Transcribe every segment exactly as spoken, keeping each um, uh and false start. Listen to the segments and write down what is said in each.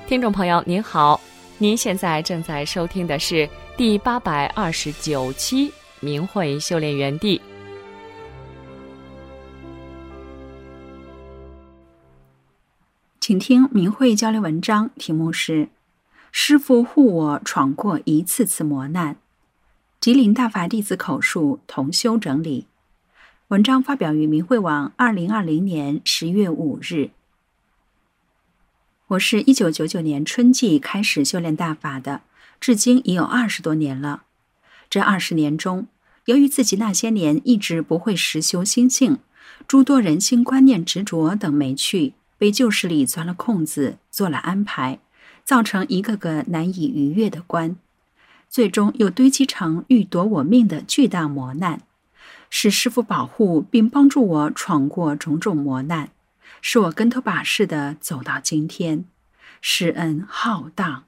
听众朋友您好，您现在正在收听的是第八百二十九期明慧修炼园地。 请听明慧交流文章，题目是师父护我闯过一次次磨难，吉林大法弟子口述，同修整理。文章发表于明慧网二零二零年十月五日。我是一九九九年春季开始修炼大法的，至今已有二十多年了。这二十年中，由于自己那些年一直不会实修心性，诸多人心观念执着等没趣，被旧势力钻了空子，做了安排，造成一个个难以逾越的关，最终又堆积成欲夺我命的巨大磨难，使师父保护并帮助我闯过种种磨难，使我跟头把式的走到今天，施恩浩荡。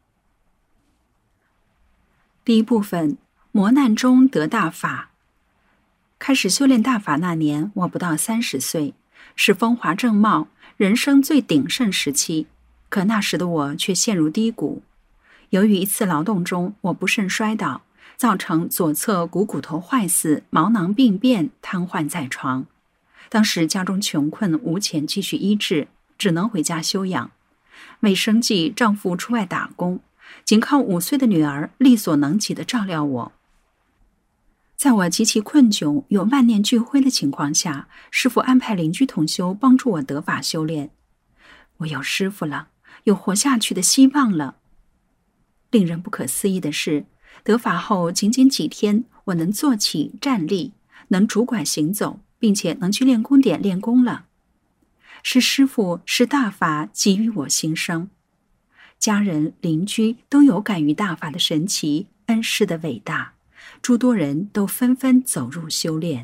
第一部分，磨难中得大法。开始修炼大法那年，我不到三十岁，是风华正茂、人生最鼎盛时期，可那时的我却陷入低谷。由于一次劳动中我不慎摔倒，造成左侧股骨头坏死，毛囊病变，瘫痪在床。当时家中穷困，无钱继续医治，只能回家休养。为生计，丈夫出外打工，仅靠五岁的女儿力所能及地照料我。在我极其困窘又万念俱灰的情况下，师父安排邻居同修帮助我得法修炼。我有师父了，有活下去的希望了。令人不可思议的是，得法后仅仅几天，我能坐起站立，能拄拐行走，并且能去练功点练功了。是师父，是大法给予我新生。家人邻居都有感于大法的神奇，恩师的伟大，诸多人都纷纷走入修炼。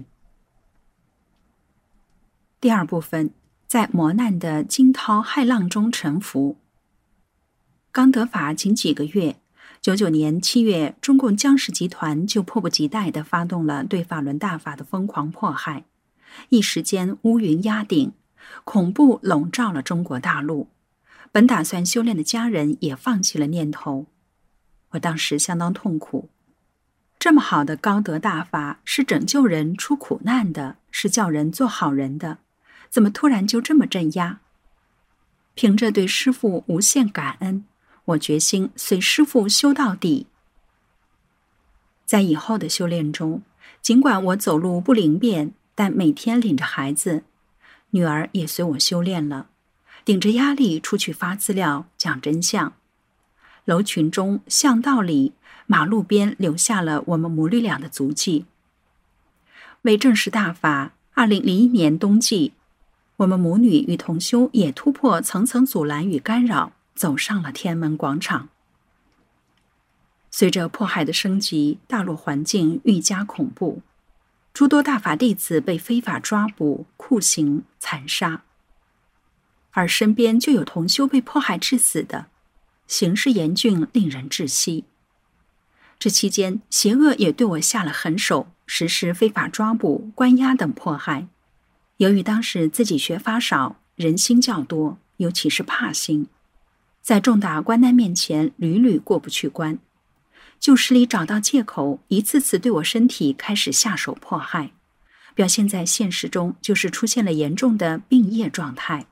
第二部分，在磨难的惊涛骇浪中沉浮。刚得法仅几个月，九九年七月，中共江氏集团就迫不及待地发动了对法轮大法的疯狂迫害，一时间乌云压顶，恐怖笼罩了中国大陆。本打算修炼的家人也放弃了念头。我当时相当痛苦。这么好的高德大法，是拯救人出苦难的，是叫人做好人的，怎么突然就这么镇压？凭着对师父无限感恩，我决心随师父修到底。在以后的修炼中，尽管我走路不灵便，但每天领着孩子，女儿也随我修炼了，顶着压力出去发资料，讲真相。楼群中、巷道里、马路边留下了我们母女俩的足迹。为证实大法，二零零一年冬季，我们母女与同修也突破层层阻拦与干扰，走上了天安门广场。随着迫害的升级，大陆环境愈加恐怖，诸多大法弟子被非法抓捕、酷刑、残杀，而身边就有同修被迫害致死的，形势严峻，令人窒息。这期间，邪恶也对我下了狠手，实施非法抓捕、关押等迫害。由于当时自己学法少，人心较多，尤其是怕心，在重大关难面前屡屡过不去关。旧势力找到借口，一次次对我身体开始下手迫害，表现在现实中就是出现了严重的病业状态。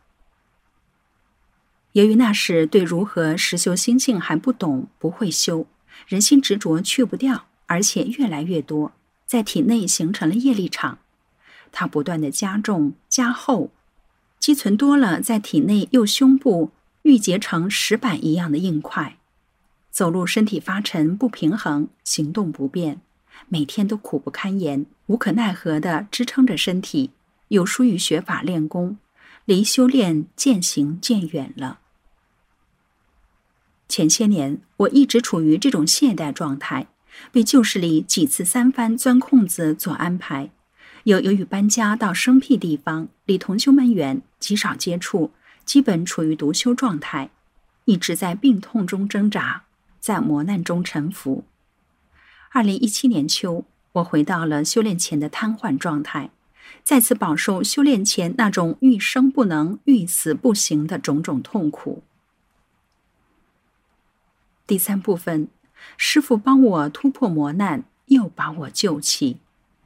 由于那时对如何实修心性还不懂，不会修，人心执着去不掉，而且越来越多，在体内形成了业力场，它不断的加重加厚，积存多了，在体内右胸部郁结成石板一样的硬块，走路身体发沉不平衡，行动不便，每天都苦不堪言，无可奈何地支撑着身体，有疏于学法练功，离修炼渐行渐远了。前些年，我一直处于这种懈怠状态，被旧势力几次三番钻空子做安排，又由于搬家到生僻地方，离同修们远，极少接触，基本处于独修状态，一直在病痛中挣扎，在磨难中沉浮。二零一七年秋，我回到了修炼前的瘫痪状态，再次饱受修炼前那种欲生不能、欲死不行的种种痛苦。 第三部分，师父帮我突破磨难，又把我救起。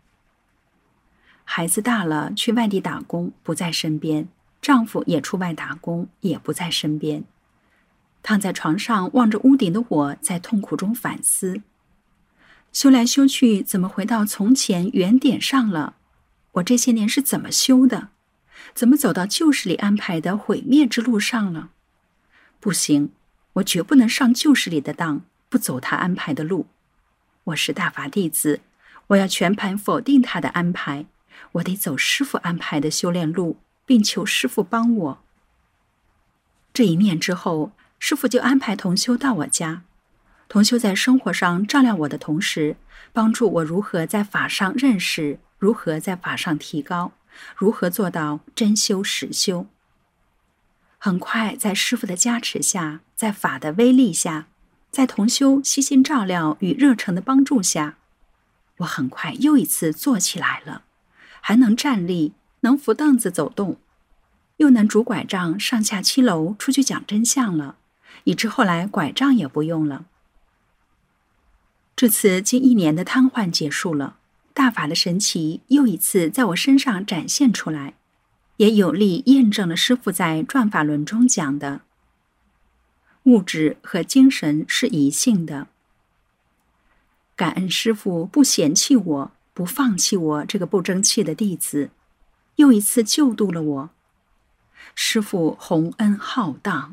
孩子大了，去外地打工，不在身边；丈夫也出外打工，也不在身边。躺在床上望着屋顶的我，在痛苦中反思：修来修去，怎么回到从前原点上了？我这些年是怎么修的？怎么走到旧时里安排的毁灭之路上了？不行，我绝不能上旧时里的当，不走他安排的路。我是大法弟子，我要全盘否定他的安排，我得走师父安排的修炼路，并求师父帮我。这一念之后，师父就安排同修到我家。同修在生活上照料我的同时，帮助我如何在法上认识，如何在法上提高，如何做到真修实修。很快，在师父的加持下，在法的威力下，在同修悉心照料与热诚的帮助下，我很快又一次坐起来了，还能站立，能扶凳子走动，又能拄拐杖上下七楼出去讲真相了，以致后来拐杖也不用了。这次近一年的瘫痪结束了，大法的神奇又一次在我身上展现出来，也有力验证了师父在转法轮中讲的物质和精神是一性的。感恩师父不嫌弃我，不放弃我这个不争气的弟子，又一次救度了我。师父洪恩浩荡。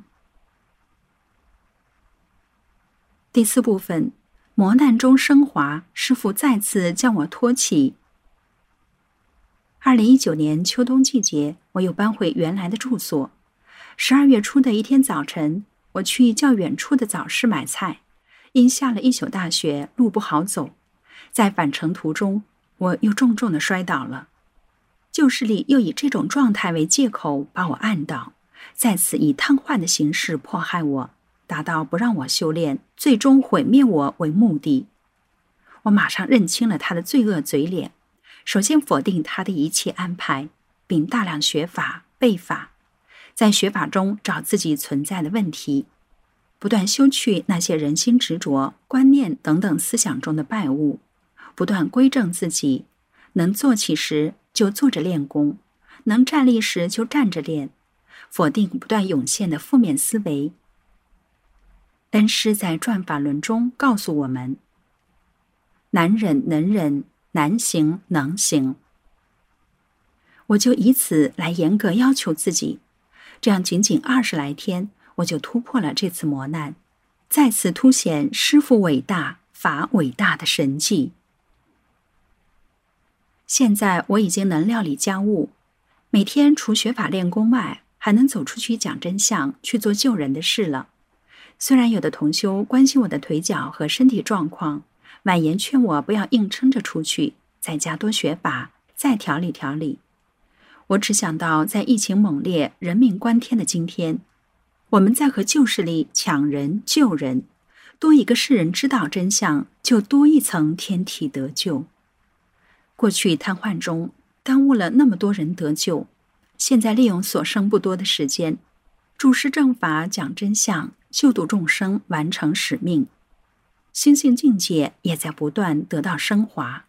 第四部分，磨难中升华，师父再次将我托起。二零一九年秋冬季节，我又搬回原来的住所。十二月初的一天早晨，我去较远处的早市买菜，因下了一宿大雪，路不好走。在返程途中，我又重重地摔倒了。旧势力又以这种状态为借口把我按倒，再次以瘫痪的形式迫害我，达到不让我修炼，最终毁灭我为目的。我马上认清了他的罪恶嘴脸，首先否定他的一切安排，并大量学法背法，在学法中找自己存在的问题，不断修去那些人心执着、观念等等思想中的败物，不断归正自己，能坐起时就坐着练功，能站立时就站着练，否定不断涌现的负面思维。恩师在转法轮中告诉我们：难忍能忍，难行能行。我就以此来严格要求自己，这样仅仅二十来天，我就突破了这次磨难，再次凸显师父伟大、法伟大的神迹。现在我已经能料理家务，每天除学法练功外，还能走出去讲真相，去做救人的事了。虽然有的同修关心我的腿脚和身体状况，婉言劝我不要硬撑着出去，在家多学法，再调理调理。我只想到在疫情猛烈、人命关天的今天，我们在和旧势力抢人救人，多一个世人知道真相，就多一层天体得救。过去瘫痪中耽误了那么多人得救，现在利用所剩不多的时间，注释正法，讲真相，救度众生，完成使命。心性境界也在不断得到升华。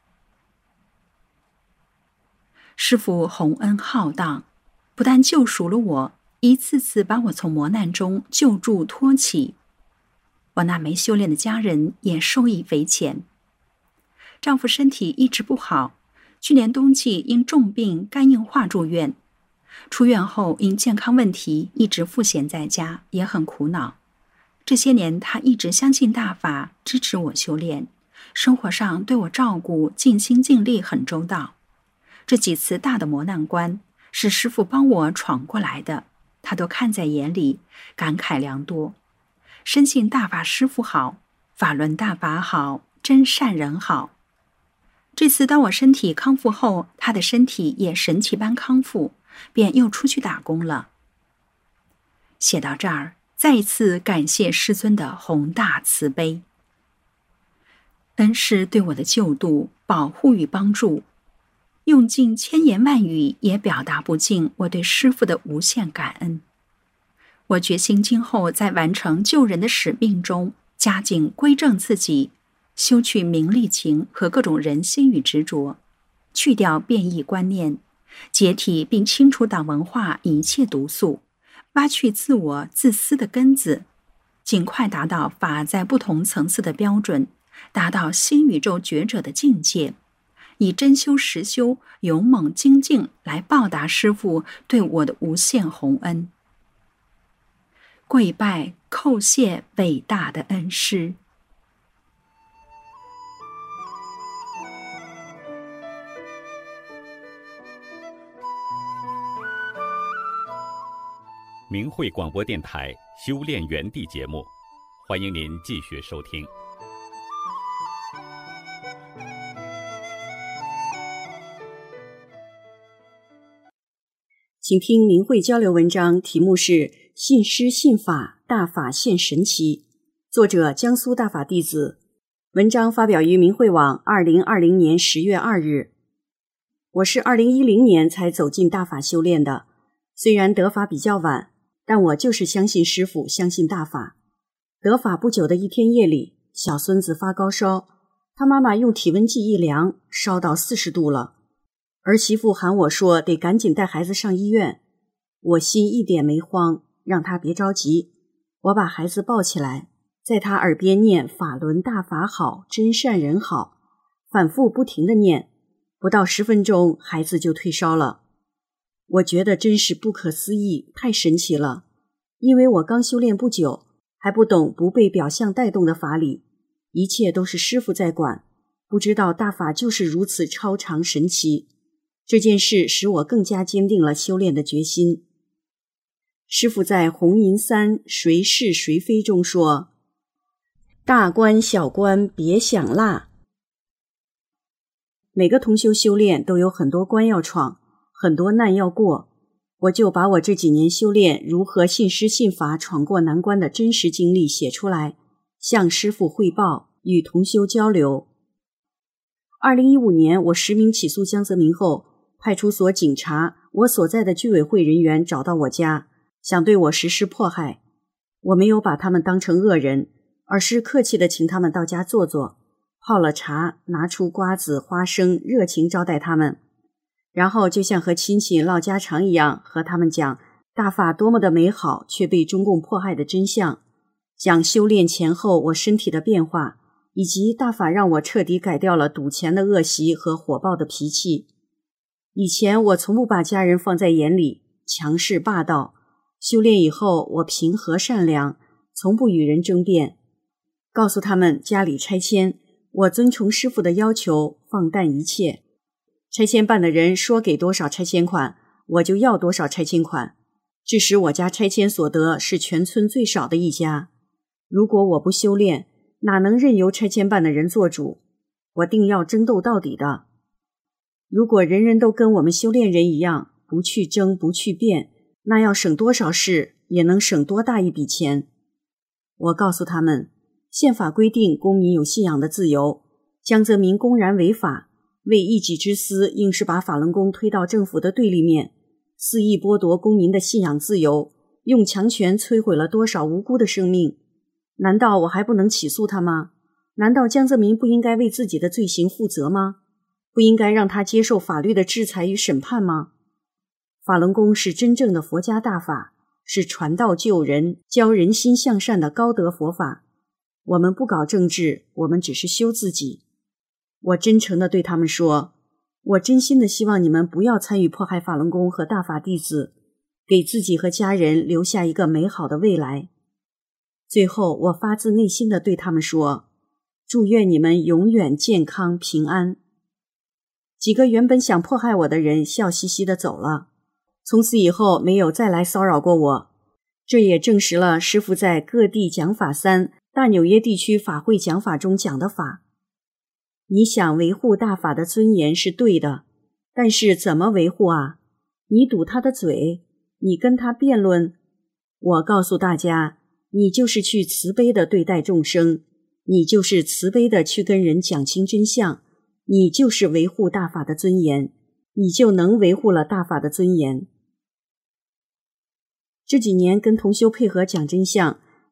师父洪恩浩荡，不但救赎了我，一次次把我从磨难中救助托起。我那没修炼的家人也受益匪浅。丈夫身体一直不好，去年冬季因重病肝硬化住院，出院后因健康问题一直赋闲在家，也很苦恼。这些年他一直相信大法，支持我修炼，生活上对我照顾尽心尽力，很周到。这几次大的磨难关是师父帮我闯过来的，他都看在眼里，感慨良多。深信大法师父好，法轮大法好，真善人好。这次当我身体康复后，他的身体也神奇般康复，便又出去打工了。写到这儿，再一次感谢师尊的宏大慈悲。恩师对我的救度、保护与帮助，用尽千言万语也表达不尽我对师父的无限感恩。我决心今后在完成救人的使命中， 加紧归正自己，修去名利情和各种人心与执着，去掉变异观念，解体并清除党文化一切毒素，挖去自我自私的根子，尽快达到法在不同层次的标准，达到新宇宙觉者的境界，以真修实修、勇猛精进来报答师父对我的无限宏恩。跪拜叩谢伟大的恩师。 明慧广播电台修炼园地节目，欢迎您继续收听。 请听明慧交流文章，题目是信师信法，大法现神奇，作者江苏大法弟子。文章发表于明慧网二零二零年十月二日。我是二零一零年才走进大法修炼的，虽然得法比较晚，但我就是相信师父，相信大法。得法不久的一天夜里，小孙子发高烧，他妈妈用体温计一量，烧到四十度了。儿媳妇喊我说得赶紧带孩子上医院，我心一点没慌，让他别着急。我把孩子抱起来，在他耳边念法轮大法好，真善人好，反复不停地念，不到十分钟，孩子就退烧了。我觉得真是不可思议，太神奇了。因为我刚修炼不久，还不懂不被表象带动的法理，一切都是师父在管，不知道大法就是如此超常神奇。这件事使我更加坚定了修炼的决心。师父在《红银三谁是谁非》中说，大关小关别想落。每个同修修炼都有很多关要闯，很多难要过，我就把我这几年修炼如何信师信法闯过难关的真实经历写出来，向师父汇报，与同修交流。二零一五年我实名起诉江泽民后，派出所警察，我所在的居委会人员找到我家，想对我实施迫害。我没有把他们当成恶人，而是客气地请他们到家坐坐，泡了茶，拿出瓜子花生，热情招待他们，然后就像和亲戚唠家常一样，和他们讲大法多么的美好，却被中共迫害的真相，讲修炼前后我身体的变化，以及大法让我彻底改掉了赌钱的恶习和火爆的脾气。以前我从不把家人放在眼里，强势霸道，修炼以后我平和善良，从不与人争辩，告诉他们家里拆迁，我遵从师父的要求，放淡一切。拆迁办的人说给多少拆迁款，我就要多少拆迁款，致使我家拆迁所得是全村最少的一家。如果我不修炼，哪能任由拆迁办的人做主？我定要争斗到底的。如果人人都跟我们修炼人一样，不去争，不去辩，那要省多少事，也能省多大一笔钱。我告诉他们，宪法规定公民有信仰的自由，江泽民公然违法，为一己之私，硬是把法轮功推到政府的对立面，肆意剥夺公民的信仰自由，用强权摧毁了多少无辜的生命。难道我还不能起诉他吗？难道江泽民不应该为自己的罪行负责吗？不应该让他接受法律的制裁与审判吗？法轮功是真正的佛家大法，是传道救人、教人心向善的高德佛法。我们不搞政治，我们只是修自己。我真诚地对他们说，我真心的希望你们不要参与迫害法轮功和大法弟子，给自己和家人留下一个美好的未来。最后，我发自内心地对他们说，祝愿你们永远健康平安。几个原本想迫害我的人笑嘻嘻地走了，从此以后没有再来骚扰过我。这也证实了师父在各地讲法三大纽约地区法会讲法中讲的法。你想维护大法的尊严是对的，但是怎么维护啊？你堵他的嘴，你跟他辩论。我告诉大家，你就是去慈悲地对待众生，你就是慈悲地去跟人讲清真相，你就是维护大法的尊严，你就能维护了大法的尊严。这几年跟同修配合讲真相，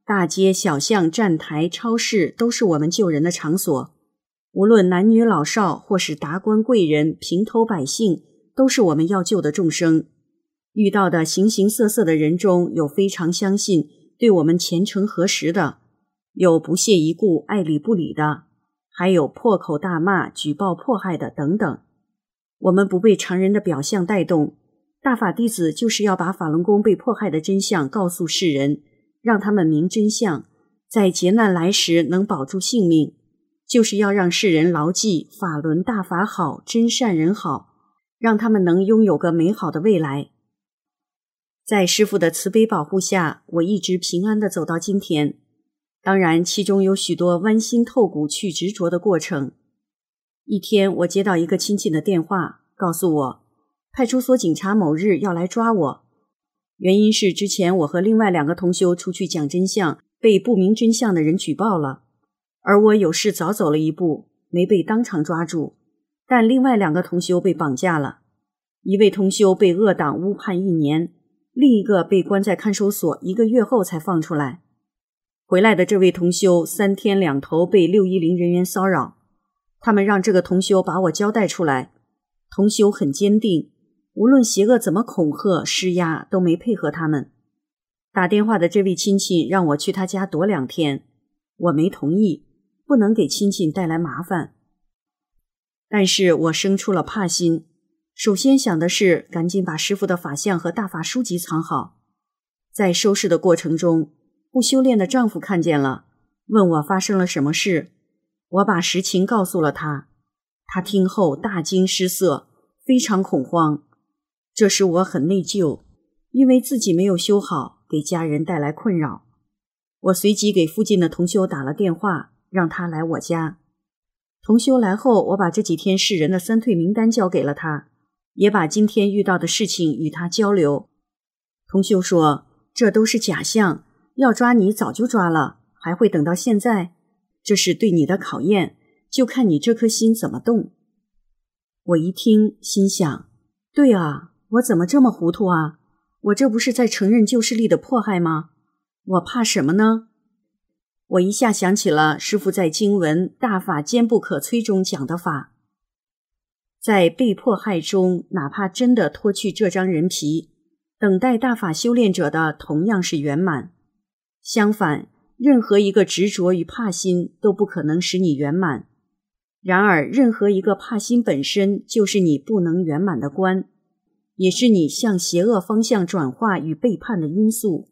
大街小巷、站台、超市都是我们救人的场所，无论男女老少，或是达官贵人、平头百姓，都是我们要救的众生。遇到的形形色色的人中，有非常相信对我们虔诚核实的，有不屑一顾、爱理不理的，还有破口大骂、举报迫害的等等。我们不被常人的表象带动，大法弟子就是要把法轮功被迫害的真相告诉世人，让他们明真相，在劫难来时能保住性命，就是要让世人牢记法轮大法好，真善人好，让他们能拥有个美好的未来。在师父的慈悲保护下，我一直平安地走到今天。当然，其中有许多剜心透骨去执着的过程。一天，我接到一个亲戚的电话，告诉我派出所警察某日要来抓我，原因是之前我和另外两个同修出去讲真相，被不明真相的人举报了，而我有事早走了一步，没被当场抓住，但另外两个同修被绑架了，一位同修被恶党误判一年，另一个被关在看守所一个月后才放出来。回来的这位同修三天两头被六一零人员骚扰，他们让这个同修把我交代出来。同修很坚定，无论邪恶怎么恐吓施压都没配合他们。打电话的这位亲戚让我去他家躲两天，我没同意，不能给亲戚带来麻烦。但是我生出了怕心，首先想的是赶紧把师父的法相和大法书籍藏好。在收拾的过程中，不修炼的丈夫看见了，问我发生了什么事，我把实情告诉了他。他听后大惊失色，非常恐慌。这时我很内疚，因为自己没有修好，给家人带来困扰。我随即给附近的同修打了电话，让他来我家。同修来后，我把这几天世人的三退名单交给了他，也把今天遇到的事情与他交流。同修说，这都是假象，要抓你早就抓了，还会等到现在？这是对你的考验，就看你这颗心怎么动。我一听，心想，对啊，我怎么这么糊涂啊？我这不是在承认旧势力的迫害吗？我怕什么呢？我一下想起了师父在经文大法坚不可摧中讲的法，在被迫害中，哪怕真的脱去这张人皮，等待大法修炼者的同样是圆满。相反，任何一个执着与怕心都不可能使你圆满。然而，任何一个怕心本身就是你不能圆满的关，也是你向邪恶方向转化与背叛的因素。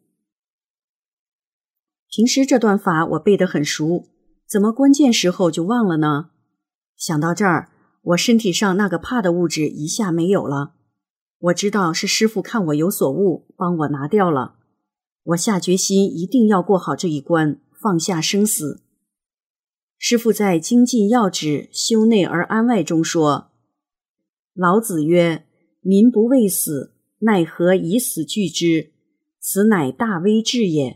平时这段法我背得很熟，怎么关键时候就忘了呢？想到这儿，我身体上那个怕的物质一下没有了。我知道是师父看我有所悟，帮我拿掉了。我下决心一定要过好这一关，放下生死。师父在《精进要旨修内而安外》中说，老子曰，民不畏死，奈何以死惧之？此乃大威至也。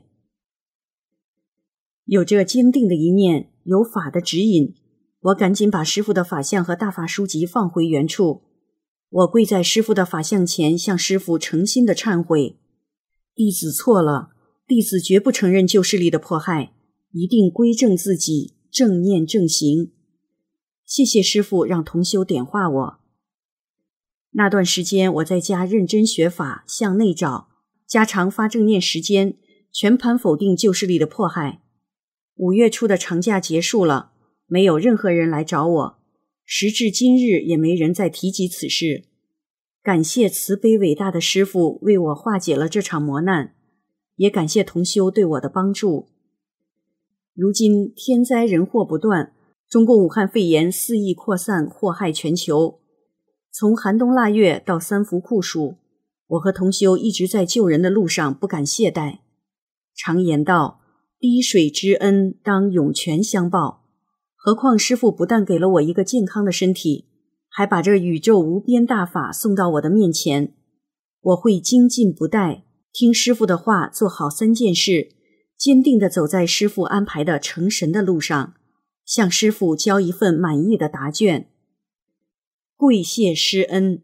有着坚定的一念，有法的指引，我赶紧把师父的法相和大法书籍放回原处。我跪在师父的法相前，向师父诚心的忏悔，弟子错了，弟子绝不承认旧势力的迫害，一定归正自己，正念正行。谢谢师父让同修点化我。那段时间我在家认真学法，向内找，加长发正念时间，全盘否定旧势力的迫害。五月初的长假结束了，没有任何人来找我，时至今日也没人再提及此事。感谢慈悲伟大的师父为我化解了这场磨难，也感谢同修对我的帮助。如今天灾人祸不断，中共武汉肺炎肆意扩散，祸害全球。从寒冬腊月到三伏酷暑，我和同修一直在救人的路上不敢懈怠。常言道，滴水之恩当涌泉相报，何况师父不但给了我一个健康的身体，还把这宇宙无边大法送到我的面前。我会精进不怠，听师父的话，做好三件事，坚定地走在师父安排的成神的路上，向师父交一份满意的答卷。跪谢师恩。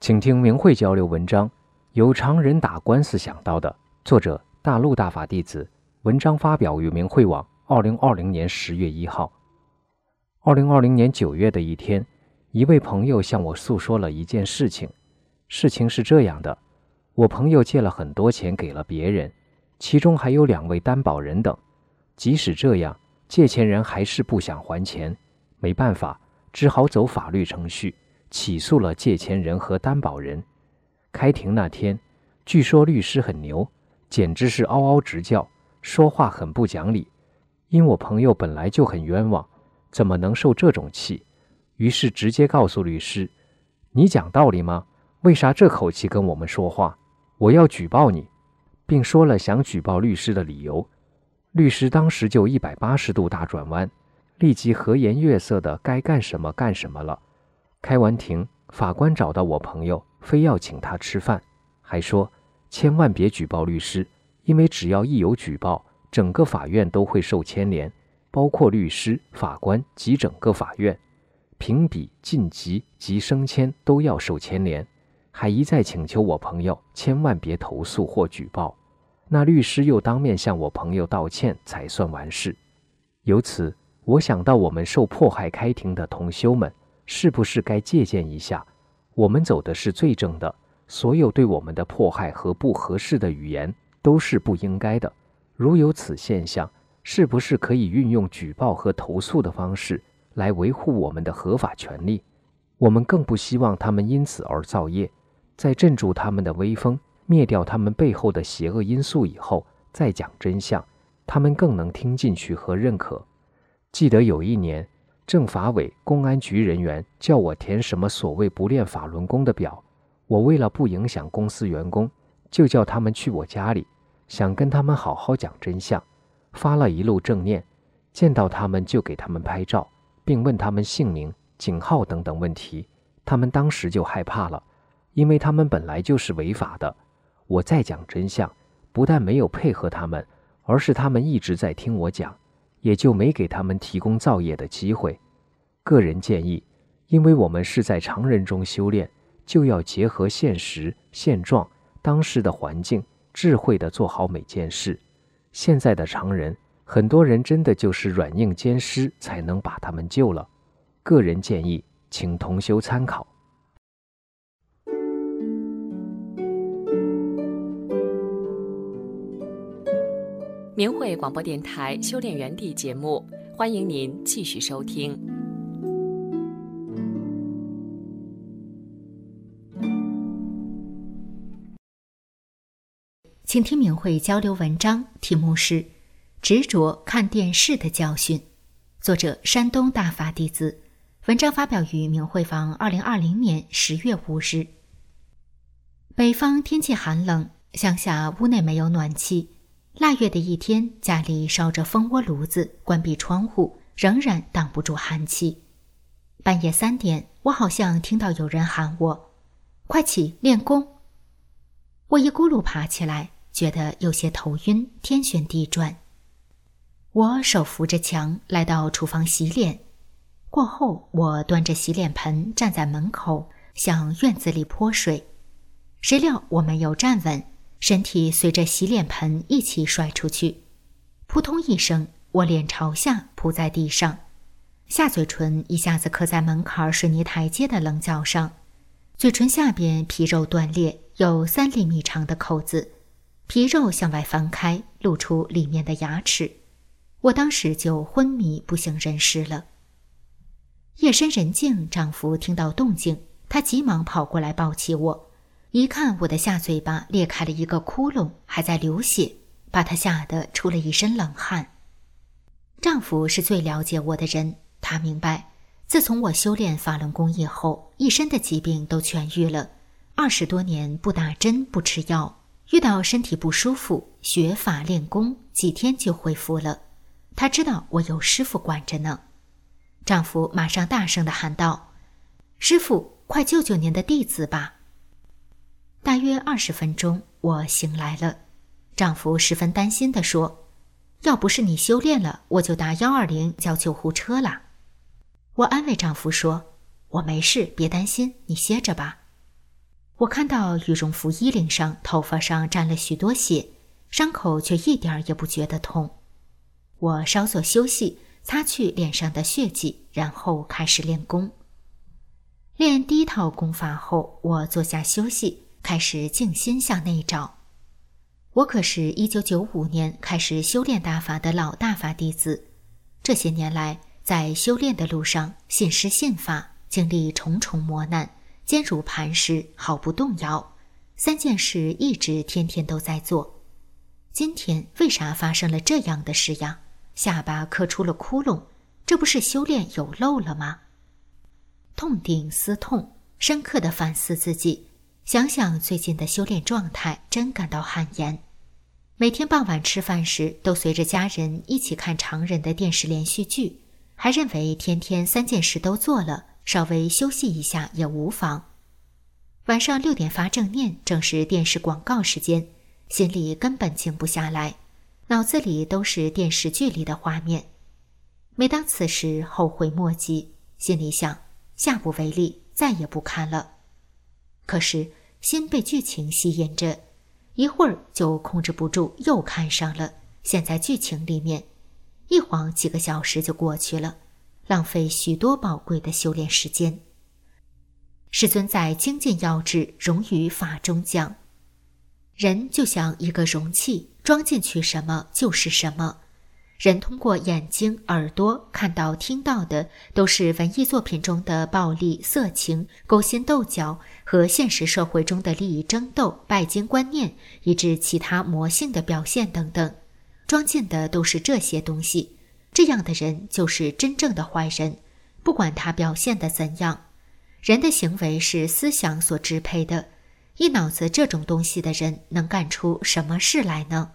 请听明慧交流文章，由常人打官司想到的，作者大陆大法弟子，文章发表于明慧网二零二零年十月一号。二零二零年九月的一天，一位朋友向我诉说了一件事情。事情是这样的，我朋友借了很多钱给了别人，其中还有两位担保人等。即使这样，借钱人还是不想还钱，没办法，只好走法律程序，起诉了借钱人和担保人。开庭那天，据说律师很牛，简直是嗷嗷直叫，说话很不讲理。因我朋友本来就很冤枉，怎么能受这种气？于是直接告诉律师，你讲道理吗？为啥这口气跟我们说话？我要举报你，并说了想举报律师的理由。律师当时就一百八十度大转弯，立即和颜悦色的该干什么干什么了。开完庭，法官找到我朋友，非要请他吃饭，还说千万别举报律师，因为只要一有举报，整个法院都会受牵连，包括律师、法官及整个法院，评比、晋级及升迁都要受牵连，还一再请求我朋友千万别投诉或举报。那律师又当面向我朋友道歉，才算完事。由此，我想到我们受迫害开庭的同修们，是不是该借鉴一下？我们走的是最正的，所有对我们的迫害和不合适的语言都是不应该的。如有此现象，是不是可以运用举报和投诉的方式来维护我们的合法权利？我们更不希望他们因此而造业，在镇住他们的威风，灭掉他们背后的邪恶因素以后，再讲真相，他们更能听进去和认可。记得有一年，政法委、公安局人员叫我填什么所谓不练法轮功的表，我为了不影响公司员工，就叫他们去我家里，想跟他们好好讲真相，发了一路正念，见到他们就给他们拍照，并问他们姓名、警号等等问题。他们当时就害怕了，因为他们本来就是违法的。我在讲真相，不但没有配合他们，而是他们一直在听我讲，也就没给他们提供造业的机会。个人建议，因为我们是在常人中修炼，就要结合现实、现状、当时的环境，智慧地做好每件事。现在的常人，很多人真的就是软硬兼施才能把他们救了。个人建议，请同修参考。 明慧广播电台修炼园地节目，欢迎您继续收听。 请听明慧交流文章，题目是《执着看电视的教训》，作者山东大法弟子，文章发表于明慧坊二零二零年十月五日。北方天气寒冷，乡下屋内没有暖气。腊月的一天，家里烧着蜂窝炉子，关闭窗户，仍然挡不住寒气。半夜三点，我好像听到有人喊我：“快起，练功！”我一咕噜爬起来，觉得有些头晕，天旋地转。我手扶着墙，来到厨房洗脸。过后，我端着洗脸盆站在门口，向院子里泼水。谁料我没有站稳，身体随着洗脸盆一起摔出去，扑通一声，我脸朝下扑在地上，下嘴唇一下子磕在门槛水泥台阶的棱角上，嘴唇下边皮肉断裂，有三厘米长的口子，皮肉向外翻开，露出里面的牙齿。我当时就昏迷不省人事了。夜深人静，丈夫听到动静，他急忙跑过来抱起我，一看我的下嘴巴裂开了一个窟窿，还在流血，把他吓得出了一身冷汗。丈夫是最了解我的人，他明白，自从我修炼法轮功以后，一身的疾病都痊愈了，二十多年不打针不吃药，遇到身体不舒服，学法练功，几天就恢复了。他知道我有师父管着呢。丈夫马上大声地喊道：“师父，快救救您的弟子吧！”大约二十分钟，我醒来了。丈夫十分担心地说：“要不是你修炼了，我就打一二零叫救护车了。”我安慰丈夫说：“我没事，别担心，你歇着吧。” 我看到羽绒服衣领上、头发上沾了许多血，伤口却一点也不觉得痛。我稍作休息，擦去脸上的血迹，然后开始练功。练第一套功法后，我坐下休息，开始静心向内找。我可是一九九五年开始修炼大法的老大法弟子，这些年来在修炼的路上信师信法，经历重重磨难，坚如磐石，毫不动摇。三件事一直天天都在做。今天为啥发生了这样的事呀？下巴磕出了窟窿，这不是修炼有漏了吗？痛定思痛，深刻地反思自己，想想最近的修炼状态，真感到汗颜。每天傍晚吃饭时，都随着家人一起看常人的电视连续剧，还认为天天三件事都做了，稍微休息一下也无妨。晚上六点发正念，正是电视广告时间，心里根本静不下来，脑子里都是电视剧里的画面。每当此时，后悔莫及，心里想下不为例，再也不看了。可是心被剧情吸引着，一会儿就控制不住又看上了，陷在剧情里面，一晃几个小时就过去了，浪费许多宝贵的修炼时间。师尊在精进要旨融于法中讲，人就像一个容器，装进去什么就是什么。人通过眼睛、耳朵看到、听到的都是文艺作品中的暴力、色情、勾心斗角和现实社会中的利益争斗、拜金观念，以致其他魔性的表现等等，装进的都是这些东西。这样的人就是真正的坏人，不管他表现得怎样。人的行为是思想所支配的，一脑子这种东西的人能干出什么事来呢？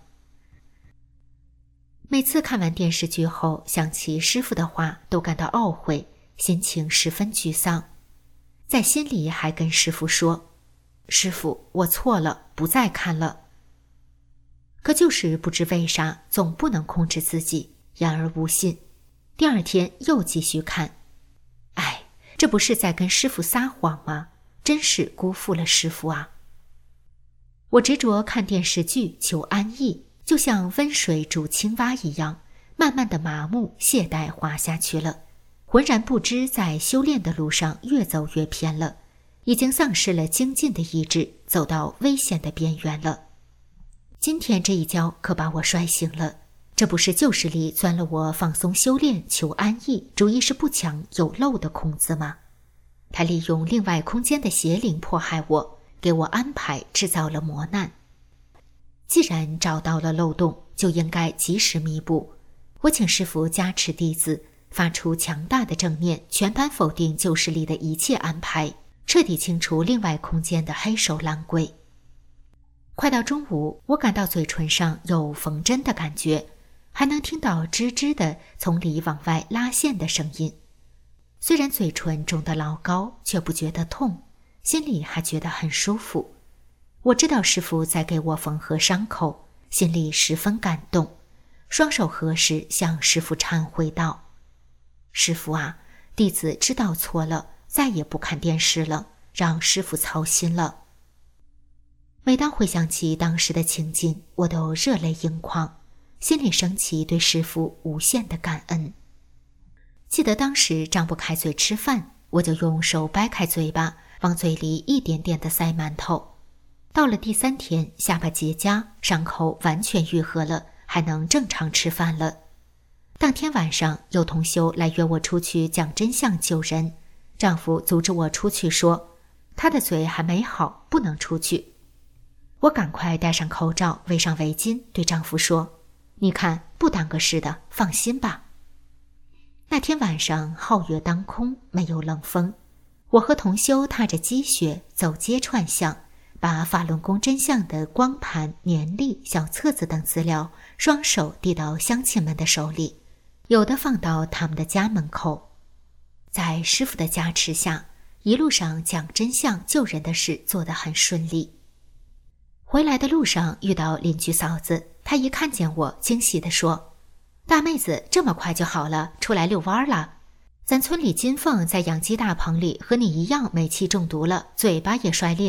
每次看完电视剧后，想起师父的话，都感到懊悔，心情十分沮丧。在心里还跟师父说，师父，我错了，不再看了。可就是不知为啥，总不能控制自己，言而无信。第二天又继续看，哎，这不是在跟师父撒谎吗？真是辜负了师父啊！我执着看电视剧求安逸，就像温水煮青蛙一样，慢慢的麻木懈怠滑下去了，浑然不知在修炼的路上越走越偏了，已经丧失了精进的意志，走到危险的边缘了。今天这一跤可把我摔醒了，这不是旧时里钻了我放松修炼求安逸主意是不强有漏的空子吗？他利用另外空间的邪灵迫害我，给我安排制造了磨难。既然找到了漏洞，就应该及时弥补。我请师父加持弟子，发出强大的正念，全盘否定旧时里的一切安排，彻底清除另外空间的黑手烂鬼。快到中午，我感到嘴唇上有缝针的感觉，还能听到吱吱的从里往外拉线的声音。虽然嘴唇肿得老高，却不觉得痛，心里还觉得很舒服。我知道师父在给我缝合伤口，心里十分感动，双手合十向师父忏悔道：师父啊，弟子知道错了，再也不看电视了，让师父操心了。每当回想起当时的情景，我都热泪盈眶，心里升起对师父无限的感恩。记得当时张不开嘴吃饭，我就用手掰开嘴巴，往嘴里一点点地塞馒头。到了第三天，下巴结痂，伤口完全愈合了，还能正常吃饭了。当天晚上，有同修来约我出去讲真相救人，丈夫阻止我出去说，他的嘴还没好，不能出去。我赶快戴上口罩，围上围巾，对丈夫说，你看，不当个事的，放心吧。那天晚上皓月当空，没有冷风，我和同修踏着积雪走街串巷，把法轮功真相的光盘、年历、小册子等资料双手递到乡亲们的手里，有的放到他们的家门口。在师父的加持下，一路上讲真相救人的事做得很顺利。回来的路上遇到邻居嫂子，她一看见我惊喜地说，大妹子这么快就好了，出来遛弯了。咱村里金凤在养鸡大棚里和你一样煤气中毒了，嘴巴也摔裂了，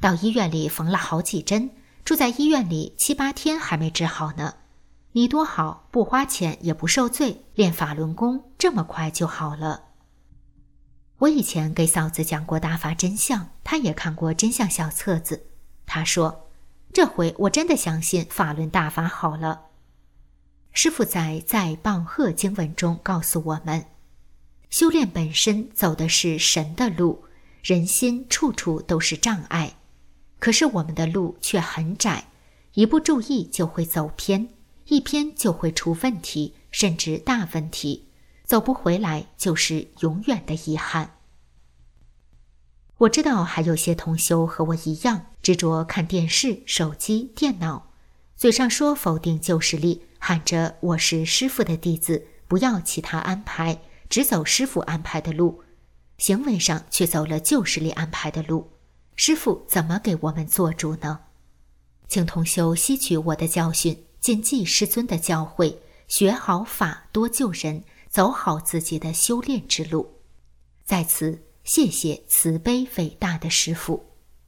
到医院里缝了好几针，住在医院里七八天还没治好呢。你多好，不花钱也不受罪，练法轮功这么快就好了。我以前给嫂子讲过大法真相，她也看过真相小册子。她说，这回我真的相信法轮大法好了。师父在在棒喝经文中告诉我们，修炼本身走的是神的路，人心处处都是障碍，可是我们的路却很窄，一不注意就会走偏，一偏就会出问题，甚至大问题，走不回来就是永远的遗憾。我知道还有些同修和我一样，执着看电视、手机、电脑，嘴上说否定旧势力，喊着我是师父的弟子，不要其他安排，只走师父安排的路，行为上却走了旧势力安排的路。师父怎么给我们做主呢？请同修吸取我的教训，谨记师尊的教诲，学好法，多救人，走好自己的修炼之路。在此谢谢慈悲伟大的师父。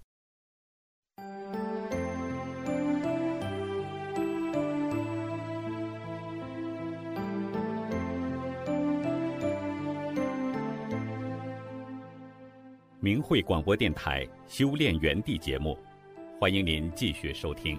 明慧广播电台修炼园地节目，欢迎您继续收听。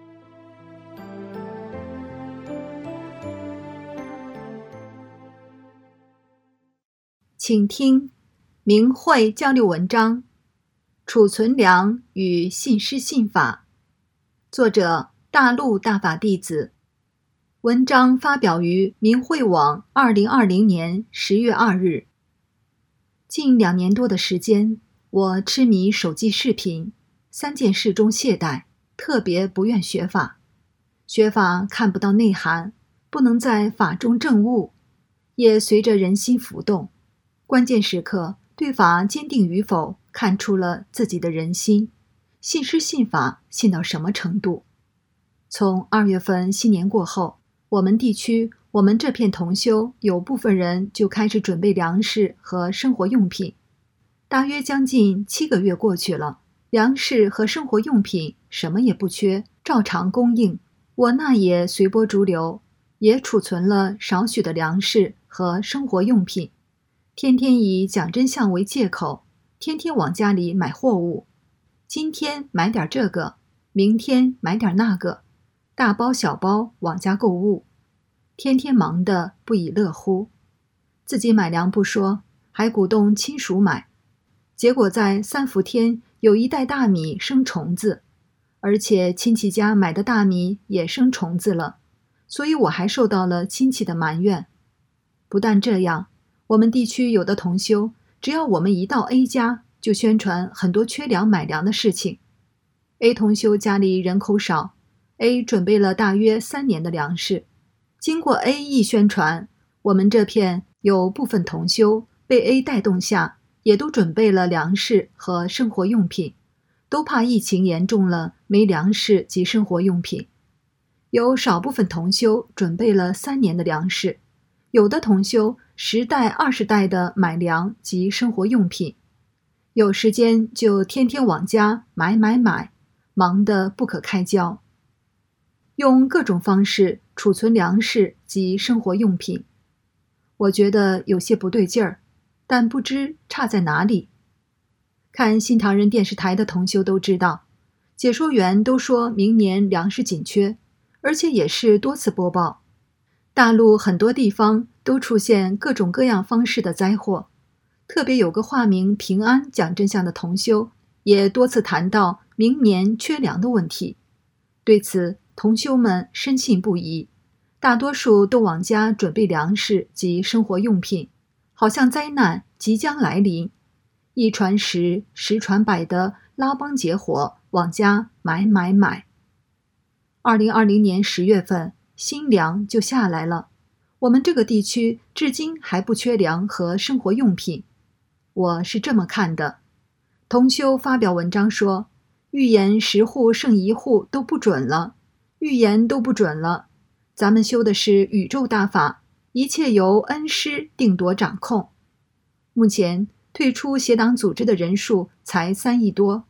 请听明慧交流文章《储存粮与信师信法》，作者大陆大法弟子。文章发表于明慧网二零二零年十月二日。近两年多的时间，我痴迷手机视频，三件事中懈怠，特别不愿学法。学法看不到内涵，不能在法中证悟，也随着人心浮动。关键时刻，对法坚定与否，看出了自己的人心。信师信法信到什么程度？从二月份新年过后，我们地区我们这片同修有部分人就开始准备粮食和生活用品。大约将近七个月过去了，粮食和生活用品什么也不缺，照常供应。我那也随波逐流，也储存了少许的粮食和生活用品，天天以讲真相为借口，天天往家里买货物。今天买点这个，明天买点那个，大包小包往家购物，天天忙得不亦乐乎。自己买粮不说，还鼓动亲属买。结果在三伏天有一袋大米生虫子，而且亲戚家买的大米也生虫子了，所以我还受到了亲戚的埋怨。不但这样，我们地区有的同修，只要我们一到 A 家，就宣传很多缺粮买粮的事情。A 同修家里人口少， A 准备了大约三年的粮食。经过 A 一宣传，我们这片有部分同修被 A 带动下，也都准备了粮食和生活用品，都怕疫情严重了没粮食及生活用品。有少部分同修准备了三年的粮食，有的同修十袋二十袋的买粮及生活用品，有时间就天天往家买买买，忙得不可开交。用各种方式储存粮食及生活用品，我觉得有些不对劲儿，但不知差在哪里。看新唐人电视台的同修都知道，解说员都说明年粮食紧缺，而且也是多次播报。大陆很多地方都出现各种各样方式的灾祸，特别有个化名平安讲真相的同修，也多次谈到明年缺粮的问题。对此，同修们深信不疑，大多数都往家准备粮食及生活用品，好像灾难即将来临，一传十，十传百的拉帮结伙往家买买买。二零二零年十月份，新粮就下来了，我们这个地区至今还不缺粮和生活用品。我是这么看的，同修发表文章说，预言十户剩一户都不准了，预言都不准了，咱们修的是宇宙大法，一切由恩师定夺掌控。目前退出邪党组织的人数才三亿多，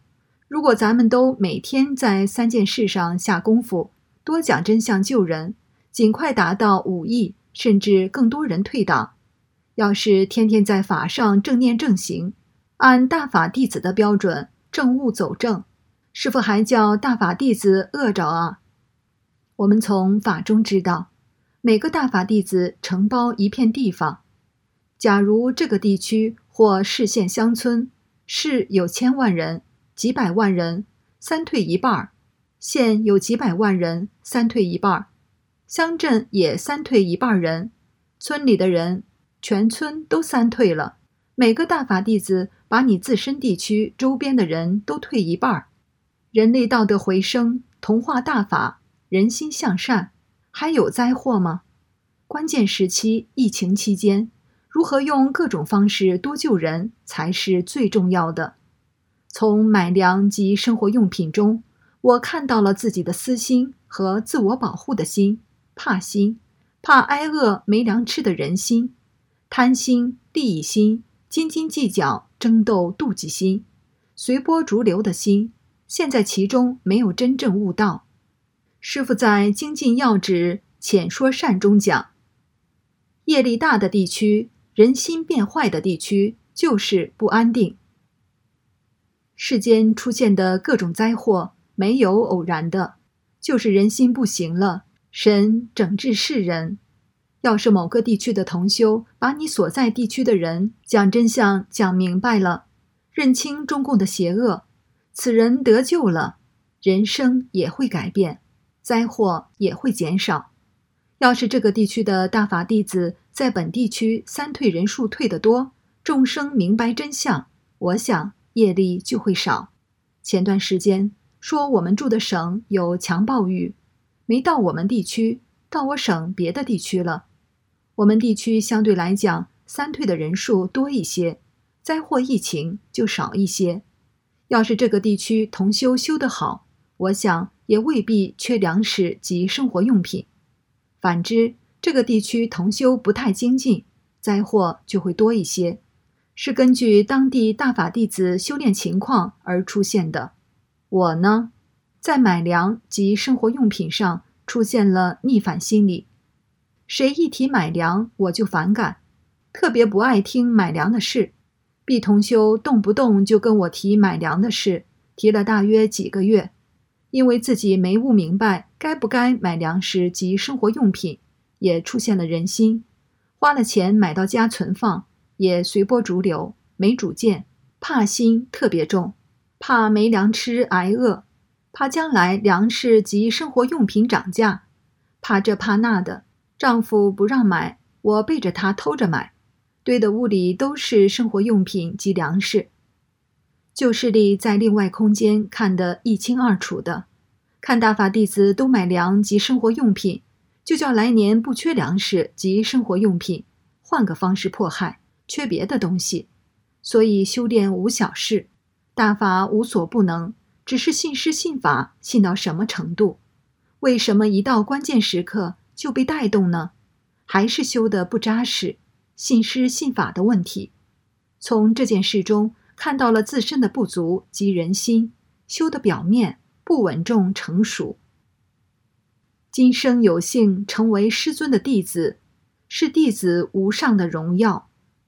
如果咱们都每天在三件事上下功夫，多讲真相救人，尽快达到五亿甚至更多人退党，要是天天在法上正念正行，按大法弟子的标准正悟走正，师父还叫大法弟子饿着啊。我们从法中知道，每个大法弟子承包一片地方，假如这个地区或市县乡村，市有千万人、几百万人，三退一半；县有几百万人，三退一半；乡镇也三退一半人，村里的人全村都三退了。每个大法弟子把你自身地区周边的人都退一半，人类道德回升，同化大法，人心向善，还有灾祸吗？关键时期疫情期间，如何用各种方式多救人才是最重要的。从买粮及生活用品中，我看到了自己的私心和自我保护的心，怕心，怕挨饿没粮吃的人心，贪心、利益心，斤斤计较、争斗、妒忌心，随波逐流的心，现在其中没有真正悟道。师父在《精进要旨浅说善》中讲，业力大的地区，人心变坏的地区，就是不安定。世间出现的各种灾祸没有偶然的，就是人心不行了，神整治世人。要是某个地区的同修把你所在地区的人讲真相讲明白了，认清中共的邪恶，此人得救了，人生也会改变，灾祸也会减少。要是这个地区的大法弟子在本地区三退人数退得多，众生明白真相，我想业力就会少。前段时间说我们住的省有强暴雨，没到我们地区，到我省别的地区了。我们地区相对来讲三退的人数多一些，灾祸疫情就少一些。要是这个地区同修修得好，我想也未必缺粮食及生活用品。反之，这个地区同修不太精进，灾祸就会多一些，是根据当地大法弟子修炼情况而出现的。我呢，在买粮及生活用品上出现了逆反心理，谁一提买粮我就反感，特别不爱听买粮的事。毕同修动不动就跟我提买粮的事，提了大约几个月，因为自己没悟明白该不该买粮食及生活用品，也出现了人心，花了钱买到家存放，也随波逐流，没主见，怕心特别重，怕没粮吃挨饿，怕将来粮食及生活用品涨价，怕这怕那的，丈夫不让买，我背着他偷着买，堆的屋里都是生活用品及粮食。旧势力在另外空间看得一清二楚的，看大法弟子都买粮及生活用品，就叫来年不缺粮食及生活用品，换个方式迫害，缺别的东西。所以修炼无小事，大法无所不能，只是信师信法信到什么程度。为什么一到关键时刻就被带动呢？还是修得不扎实，信师信法的问题。从这件事中看到了自身的不足及人心，修的表面不稳重成熟。今生有幸成为师尊的弟子，是弟子无上的荣耀。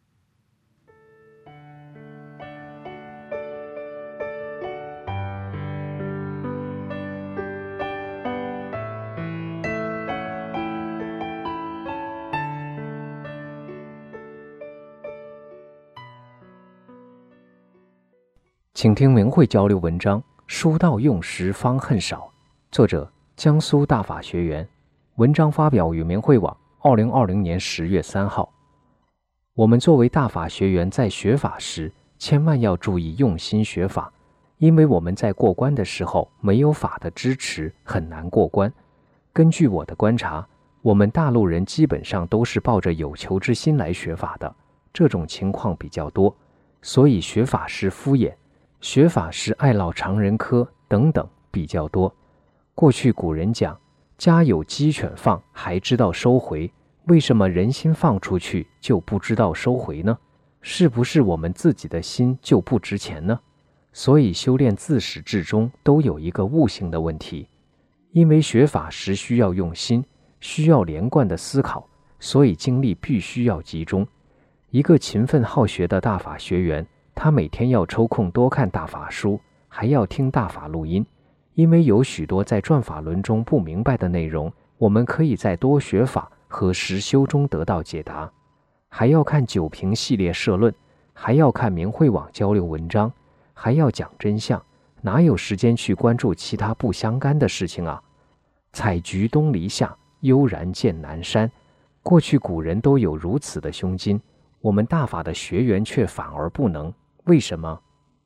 请听明慧交流文章《书到用时方恨少》，作者江苏大法学员，文章发表于明慧网二零二零年十月三号。我们作为大法学员，在学法时千万要注意用心学法，因为我们在过关的时候没有法的支持，很难过关。根据我的观察，我们大陆人基本上都是抱着有求之心来学法的，这种情况比较多，所以学法时敷衍，学法时爱唠常人嗑等等比较多。过去古人讲，家有鸡犬放，还知道收回，为什么人心放出去就不知道收回呢？是不是我们自己的心就不值钱呢？ 所以修炼自始至终都有一个悟性的问题。因为学法时需要用心，需要连贯的思考，所以精力必须要集中。一个勤奋好学的大法学员，他每天要抽空多看大法书，还要听大法录音，因为有许多在转法轮中不明白的内容，我们可以在多学法和实修中得到解答。还要看九评系列社论，还要看明慧网交流文章，还要讲真相，哪有时间去关注其他不相干的事情啊？采菊东篱下，悠然见南山。过去古人都有如此的胸襟，我们大法的学员却反而不能，为什么？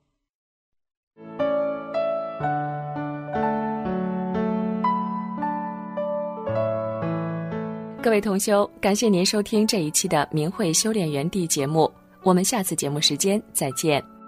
各位同修，感谢您收听这一期的明慧修炼园地节目，我们下次节目时间再见。